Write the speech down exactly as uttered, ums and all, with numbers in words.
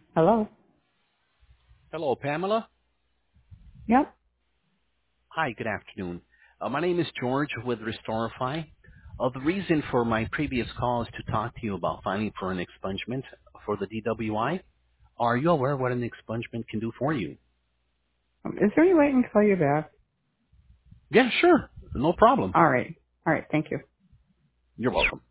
Hello? Hello, Pamela. Yep. Hi, good afternoon. Uh, my name is George with Restorify. Uh, the reason for my previous call is to talk to you about filing for an expungement for the D W I. Are you aware what an expungement can do for you? Um, Is there any way I can call you back? Yeah, sure. No problem. All right. All right. Thank you. You're welcome.